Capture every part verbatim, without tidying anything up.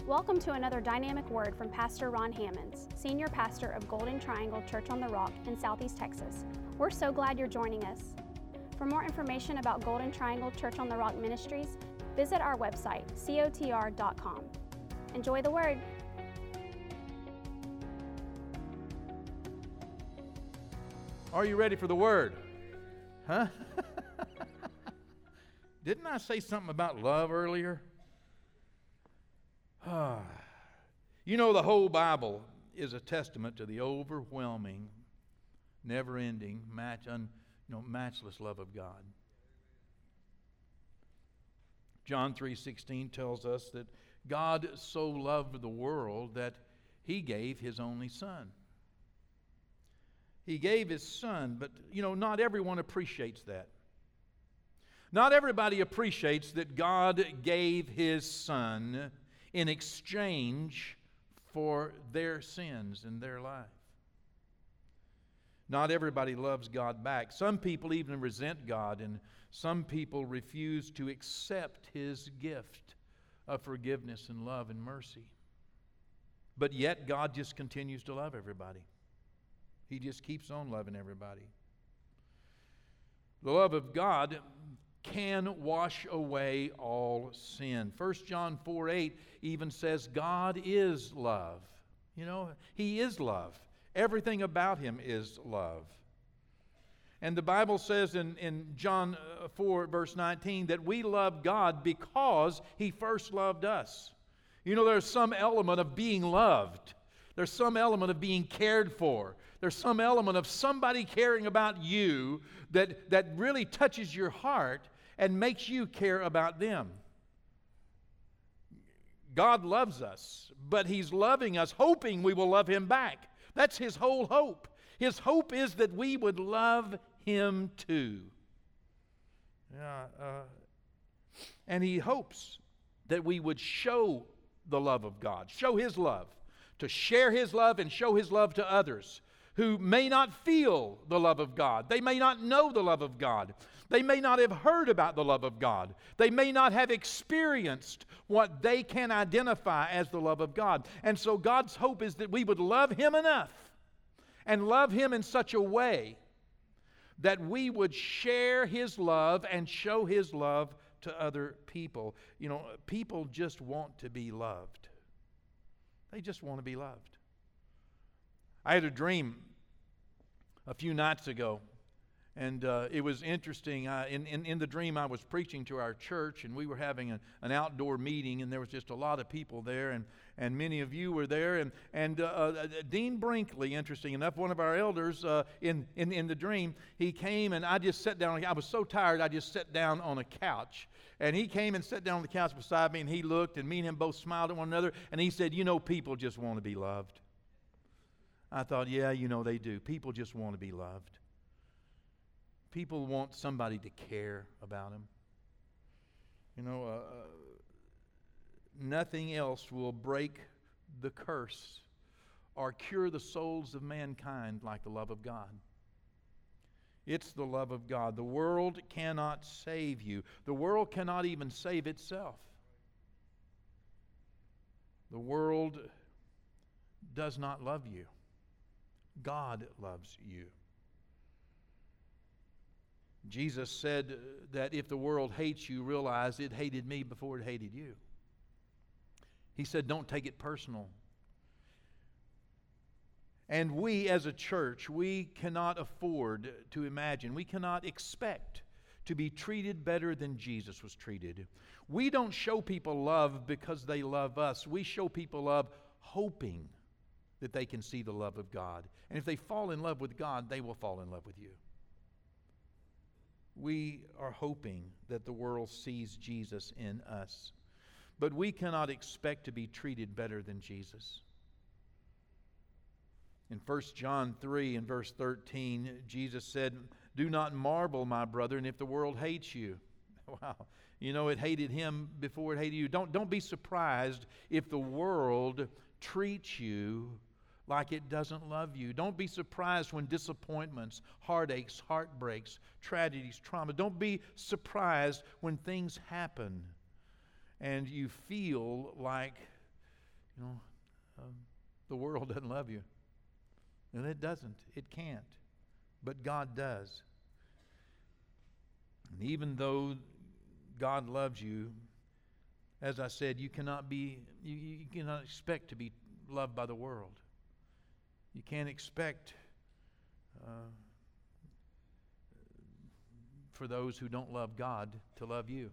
Welcome to another dynamic word from Pastor Ron Hammonds, Senior Pastor of Golden Triangle Church on the Rock in Southeast Texas. We're so glad you're joining us. For more information about Golden Triangle Church on the Rock Ministries, visit our website, C O T R dot com. Enjoy the word. Are you ready for the word? Huh? Didn't I say something about love earlier? You know, the whole Bible is a testament to the overwhelming, never-ending, match, un, you know, matchless love of God. John three sixteen tells us that God so loved the world that He gave His only Son. He gave His Son, but, you know, not everyone appreciates that. Not everybody appreciates that God gave His Son in exchange for their sins in their life. Not everybody loves God back. Some people even resent God, and some people refuse to accept His gift of forgiveness and love and mercy. But yet God just continues to love everybody. He just keeps on loving everybody. The love of God can wash away all sin. First John four eight even says God is love. You know, He is love. Everything about Him is love. And the Bible says in, in John four verse nineteen that we love God because He first loved us. You know, there's some element of being loved. There's some element of being cared for. There's some element of somebody caring about you that, that really touches your heart and makes you care about them. God loves us, but He's loving us, hoping we will love Him back. That's His whole hope. His hope is that we would love Him too. Yeah, uh, and He hopes that we would show the love of God, show His love, to share His love and show His love to others who may not feel the love of God. They may not know the love of God. They may not have heard about the love of God. They may not have experienced what they can identify as the love of God. And so God's hope is that we would love Him enough and love Him in such a way that we would share His love and show His love to other people. You know, people just want to be loved. They just want to be loved. I had a dream a few nights ago, and uh, it was interesting. Uh, in, in, in the dream, I was preaching to our church, and we were having a, an outdoor meeting, and there was just a lot of people there, and, and many of you were there. And, and uh, uh, Dean Brinkley, interesting enough, one of our elders uh, in, in, in the dream, he came, and I just sat down. I was so tired, I just sat down on a couch. And he came and sat down on the couch beside me, and he looked, and me and him both smiled at one another, and he said, "You know, people just want to be loved." I thought, yeah, you know, they do. People just want to be loved. People want somebody to care about them. You know, uh, nothing else will break the curse or cure the souls of mankind like the love of God. It's the love of God. The world cannot save you. The world cannot even save itself. The world does not love you. God loves you. Jesus said that if the world hates you, realize it hated me before it hated you. He said, don't take it personal. And we as a church, we cannot afford to imagine, we cannot expect to be treated better than Jesus was treated. We don't show people love because they love us. We show people love hoping that they can see the love of God. And if they fall in love with God, they will fall in love with you. We are hoping that the world sees Jesus in us. But we cannot expect to be treated better than Jesus. In First John three and verse thirteen, Jesus said, "Do not marvel, my brethren, if the world hates you." Wow. You know, it hated Him before it hated you. Don't, don't be surprised if the world treats you like it doesn't love you. Don't be surprised when disappointments, heartaches, heartbreaks, tragedies, trauma. Don't be surprised when things happen and you feel like You know, um, the world doesn't love you. And it doesn't. It can't. But God does. And even though God loves you, as I said, you cannot be, you, you cannot expect to be loved by the world. You can't expect uh, for those who don't love God to love you.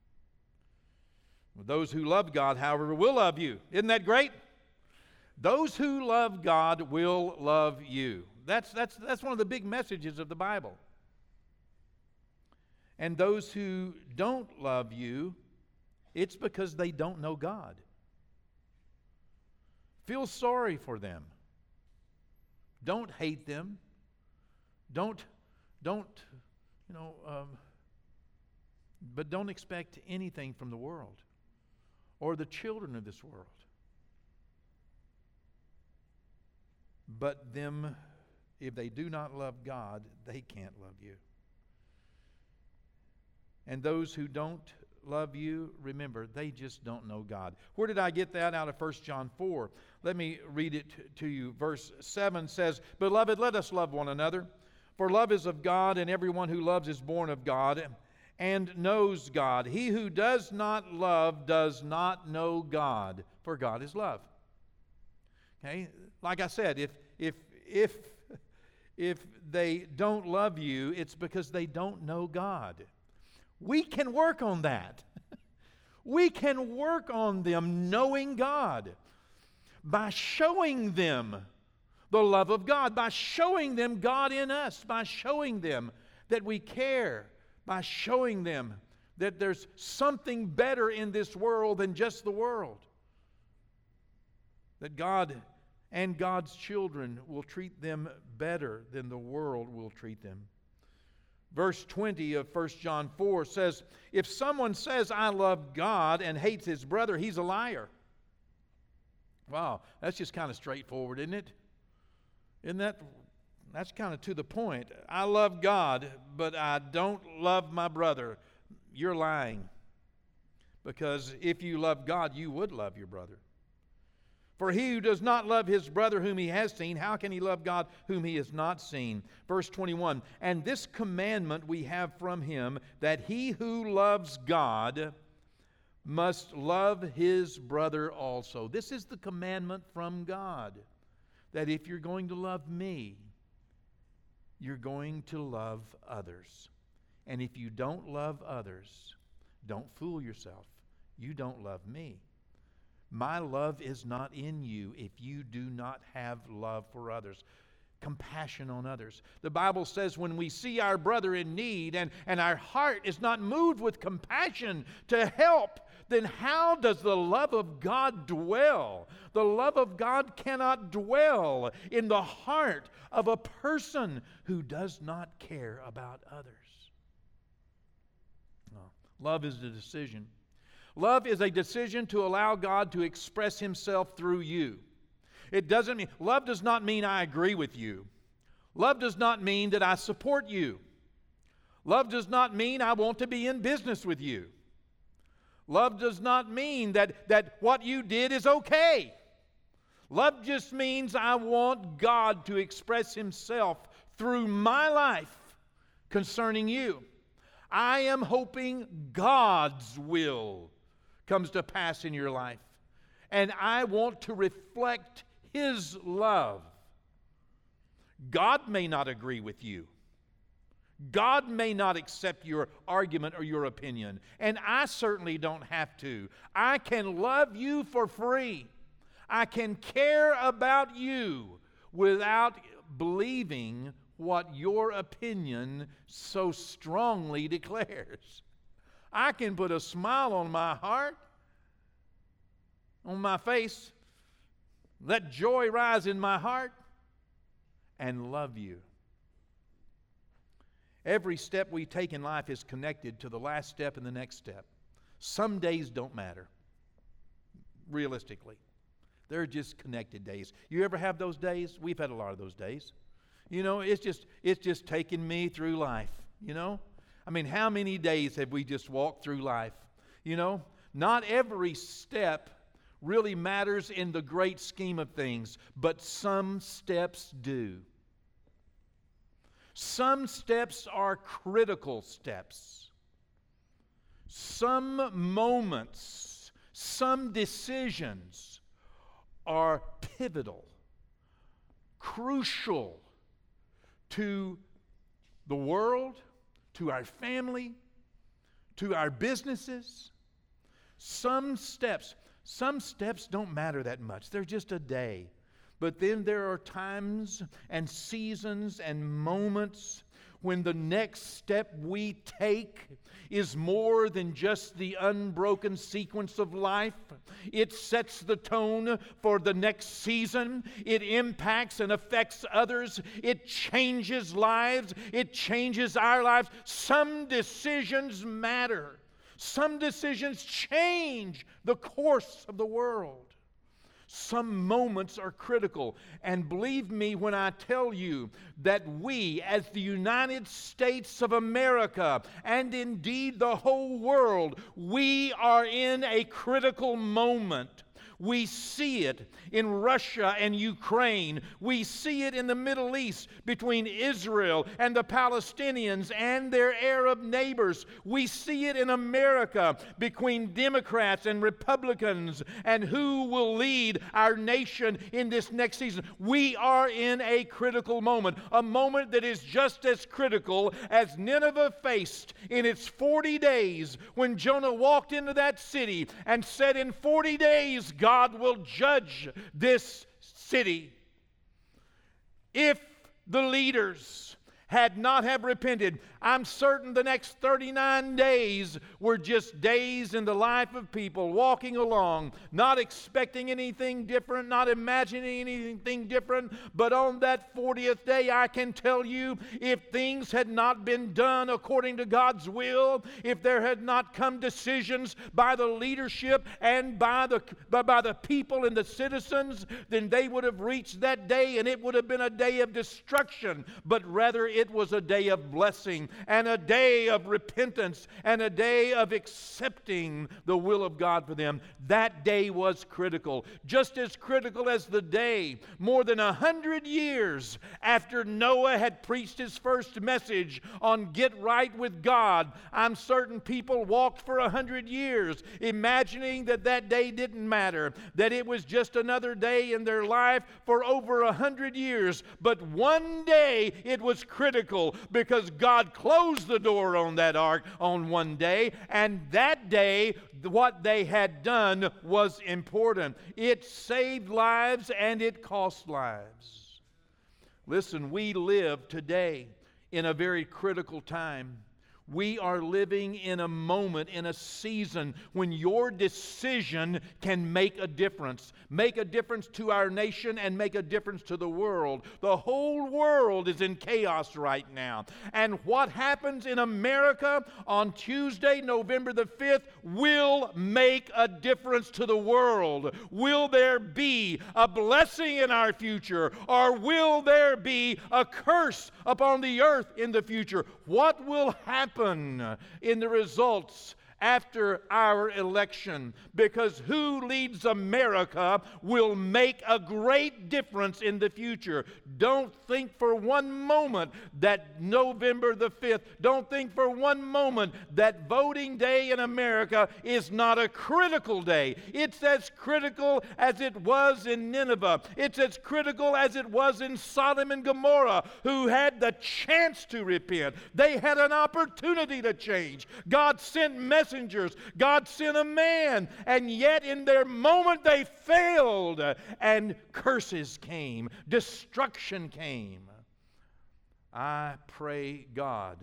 Those who love God, however, will love you. Isn't that great? Those who love God will love you. That's, that's, that's one of the big messages of the Bible. And those who don't love you, it's because they don't know God. Feel sorry for them. Don't hate them. Don't, don't, you know, um, but don't expect anything from the world or the children of this world. But them, if they do not love God, they can't love you. And those who don't love you, remember, they just don't know God. Where did I get that? Out of First John four. Let me read it to you. Verse seven says, "Beloved, let us love one another, for love is of God, and everyone who loves is born of God and knows God. He who does not love does not know God, for God is love." Okay? Like I said, if if if if they don't love you, it's because they don't know God. We can work on that. We can work on them knowing God by showing them the love of God, by showing them God in us, by showing them that we care, by showing them that there's something better in this world than just the world. That God and God's children will treat them better than the world will treat them. Verse twenty of First John four says, "If someone says, 'I love God,' and hates his brother, he's a liar." Wow, that's just kind of straightforward, isn't it? Isn't that, that's kind of to the point. I love God, but I don't love my brother. You're lying. Because if you love God, you would love your brother. For he who does not love his brother whom he has seen, how can he love God whom he has not seen? Verse twenty-one, "And this commandment we have from him, that he who loves God must love his brother also." This is the commandment from God, that if you're going to love me, you're going to love others. And if you don't love others, don't fool yourself. You don't love me. My love is not in you if you do not have love for others, compassion on others. The Bible says when we see our brother in need and, and our heart is not moved with compassion to help, then how does the love of God dwell? The love of God cannot dwell in the heart of a person who does not care about others. No. Love is a decision. Love is a decision to allow God to express Himself through you. It doesn't mean, love does not mean I agree with you. Love does not mean that I support you. Love does not mean I want to be in business with you. Love does not mean that, that what you did is okay. Love just means I want God to express Himself through my life concerning you. I am hoping God's will comes to pass in your life. And I want to reflect His love. God may not agree with you. God may not accept your argument or your opinion. And I certainly don't have to. I can love you for free. I can care about you without believing what your opinion so strongly declares. I can put a smile on my heart, on my face, let joy rise in my heart, and love you. Every step we take in life is connected to the last step and the next step. Some days don't matter, realistically. They're just connected days. You ever have those days? We've had a lot of those days. You know, it's just it's just taken me through life, you know? I mean, how many days have we just walked through life? You know, not every step really matters in the great scheme of things, but some steps do. Some steps are critical steps. Some moments, some decisions are pivotal, crucial to the world, to our family, to our businesses. Some steps, some steps don't matter that much. They're just a day. But then there are times and seasons and moments when the next step we take is more than just the unbroken sequence of life. It sets the tone for the next season. It impacts and affects others. It changes lives. It changes our lives. Some decisions matter. Some decisions change the course of the world. Some moments are critical. And believe me when I tell you that we, as the United States of America, and indeed the whole world, we are in a critical moment. We see it in Russia and Ukraine. We see it in the Middle East between Israel and the Palestinians and their Arab neighbors. We see it in America between Democrats and Republicans and who will lead our nation in this next season. We are in a critical moment, a moment that is just as critical as Nineveh faced in its forty days when Jonah walked into that city and said, in forty days, God God will judge this city. If the leaders had not have repented, I'm certain the next thirty-nine days were just days in the life of people walking along, not expecting anything different, not imagining anything different. But on that fortieth day, I can tell you, if things had not been done according to God's will, if there had not come decisions by the leadership and by the, by, by the people and the citizens, then they would have reached that day and it would have been a day of destruction. But rather, it was a day of blessing and a day of repentance and a day of accepting the will of God for them. That day was critical, just as critical as the day more than a hundred years after Noah had preached his first message on get right with God. I'm certain people walked for a hundred years imagining that that day didn't matter, that it was just another day in their life for over a hundred years. But one day it was critical because God closed the door on that ark on one day, and that day what they had done was important. It saved lives and it cost lives. Listen, we live today in a very critical time. We are living in a moment, in a season when your decision can make a difference. Make a difference to our nation and make a difference to the world. The whole world is in chaos right now. And what happens in America on Tuesday, November the fifth, will make a difference to the world. Will there be a blessing in our future, or will there be a curse upon the earth in the future? What will happen in the results after our election? Because who leads America will make a great difference in the future. Don't think for one moment that November the fifth, don't think for one moment that voting day in America is not a critical day. It's as critical as it was in Nineveh. It's as critical as it was in Sodom and Gomorrah, who had the chance to repent. They had an opportunity to change. God sent messengers Messengers. God sent a man, and yet in their moment they failed, and curses came, destruction came. I pray, God,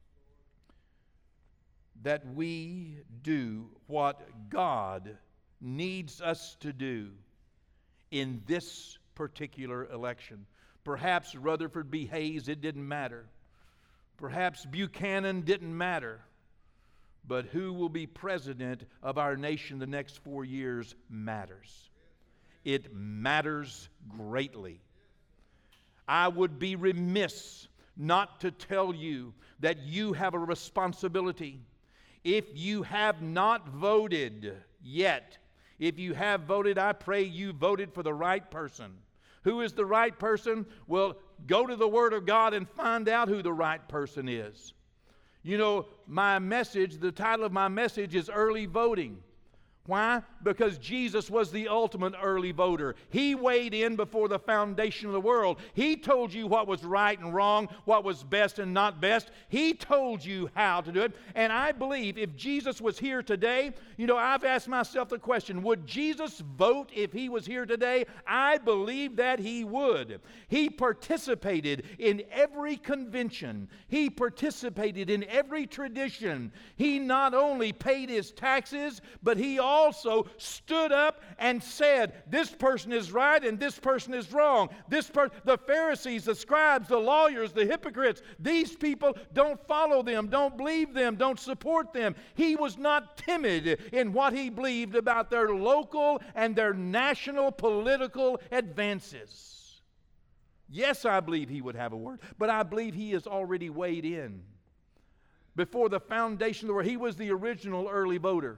that we do what God needs us to do in this particular election. Perhaps Rutherford B. Hayes, it didn't matter. Perhaps Buchanan didn't matter. But who will be president of our nation the next four years matters. It matters greatly. I would be remiss not to tell you that you have a responsibility. If you have not voted yet, If you have voted, I pray you voted for the right person. Who is the right person? Well, go to the Word of God and find out who the right person is. You know, my message, the title of my message is Early Voting. Why? Because Jesus was the ultimate early voter. He weighed in before the foundation of the world. He told you what was right and wrong, what was best and not best. He told you how to do it. And I believe if Jesus was here today, you know, I've asked myself the question, would Jesus vote if he was here today? I believe that he would. He participated in every convention. He participated in every tradition. He not only paid his taxes, but he also also stood up and said, this person is right and this person is wrong. This per- the Pharisees, the scribes, the lawyers, the hypocrites, these people, don't follow them, don't believe them, don't support them. He was not timid in what he believed about their local and their national political advances. Yes, I believe he would have a word, but I believe he has already weighed in. Before the foundation of the world, he was the original early voter.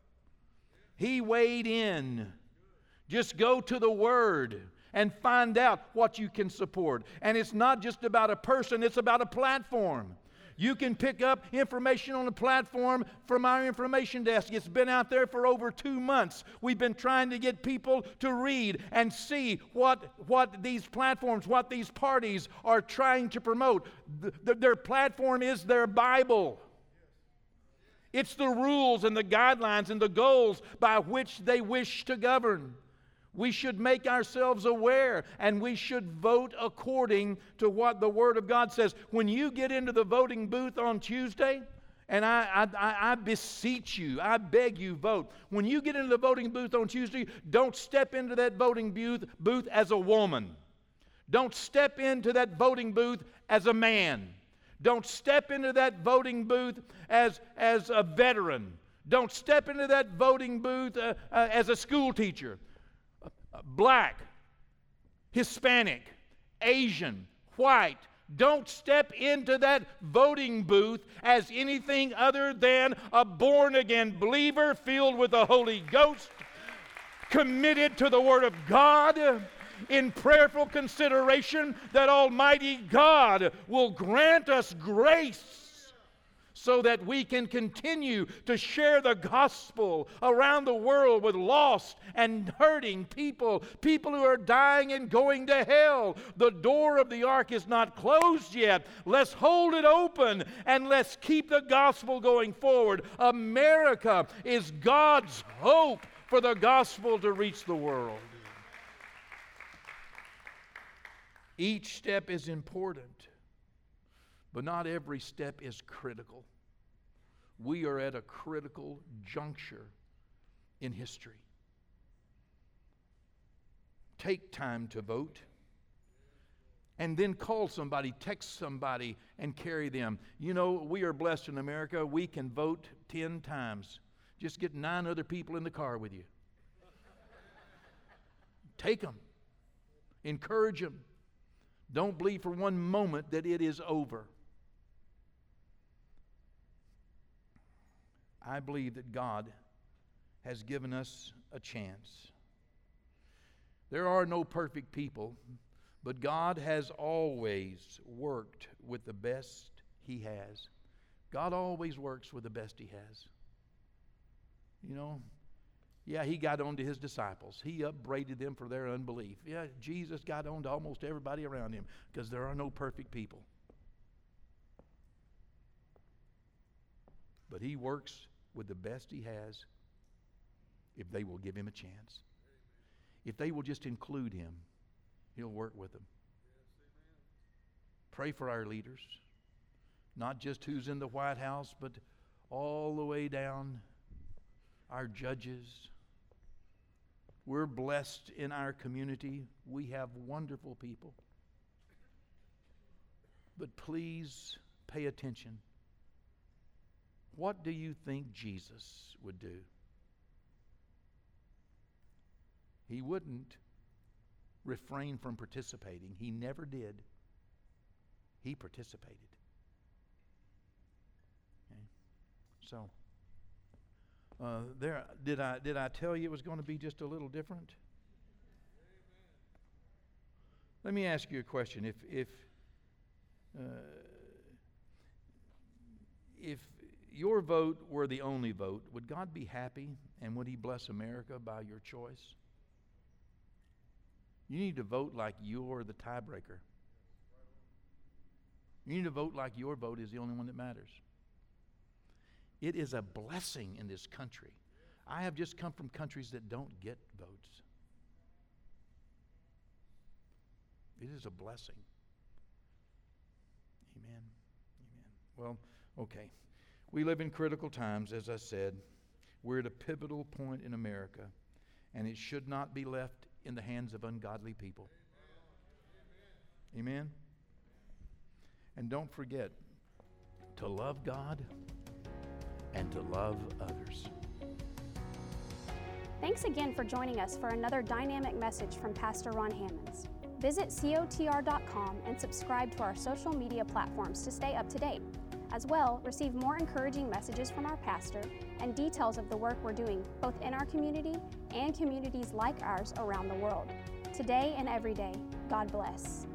He weighed in. Just go to the Word and find out what you can support. And it's not just about a person, it's about a platform. You can pick up information on a platform from our information desk. It's been out there for over two months. We've been trying to get people to read and see what, what these platforms, what these parties are trying to promote. The, the, their platform is their Bible. It's the rules and the guidelines and the goals by which they wish to govern. We should make ourselves aware, and we should vote according to what the Word of God says. When you get into the voting booth on Tuesday, and I, I, I beseech you, I beg you, vote. When you get into the voting booth on Tuesday, don't step into that voting booth, booth as a woman. Don't step into that voting booth as a man. Don't step into that voting booth as, as a veteran. Don't step into that voting booth uh, uh, as a school teacher. Uh, black, Hispanic, Asian, white. Don't step into that voting booth as anything other than a born-again believer filled with the Holy Ghost, committed to the Word of God, in prayerful consideration that Almighty God will grant us grace so that we can continue to share the gospel around the world with lost and hurting people, people who are dying and going to hell. The door of the ark is not closed yet. Let's hold it open and let's keep the gospel going forward. America is God's hope for the gospel to reach the world. Each step is important, but not every step is critical. We are at a critical juncture in history. Take time to vote, and then call somebody, text somebody, and carry them. You know, we are blessed in America. We can vote ten times. Just get nine other people in the car with you. Take them. Encourage them. Don't believe for one moment that it is over. I believe that God has given us a chance. There are no perfect people, but God has always worked with the best He has. God always works with the best He has. You know, yeah, He got on to His disciples. He upbraided them for their unbelief. Yeah, Jesus got on to almost everybody around Him because there are no perfect people. But He works with the best He has if they will give Him a chance. If they will just include Him, He'll work with them. Pray for our leaders, not just who's in the White House, but all the way down, our judges. We're blessed in our community. We have wonderful people. But please pay attention. What do you think Jesus would do? He wouldn't refrain from participating. He never did. He participated. Okay? So, Uh, there, did I did I tell you it was going to be just a little different? Let me ask you a question. If if uh, if your vote were the only vote, would God be happy, and would He bless America by your choice? You need to vote like you're the tiebreaker. You need to vote like your vote is the only one that matters. It is a blessing in this country. I have just come from countries that don't get votes. It is a blessing. Amen. Amen. Well, okay. We live in critical times, as I said. We're at a pivotal point in America, and it should not be left in the hands of ungodly people. Amen. And don't forget to love God and to love others. Thanks again for joining us for another dynamic message from Pastor Ron Hammonds. Visit C O T R dot com and subscribe to our social media platforms to stay up to date. As well, receive more encouraging messages from our pastor and details of the work we're doing both in our community and communities like ours around the world. Today and every day, God bless.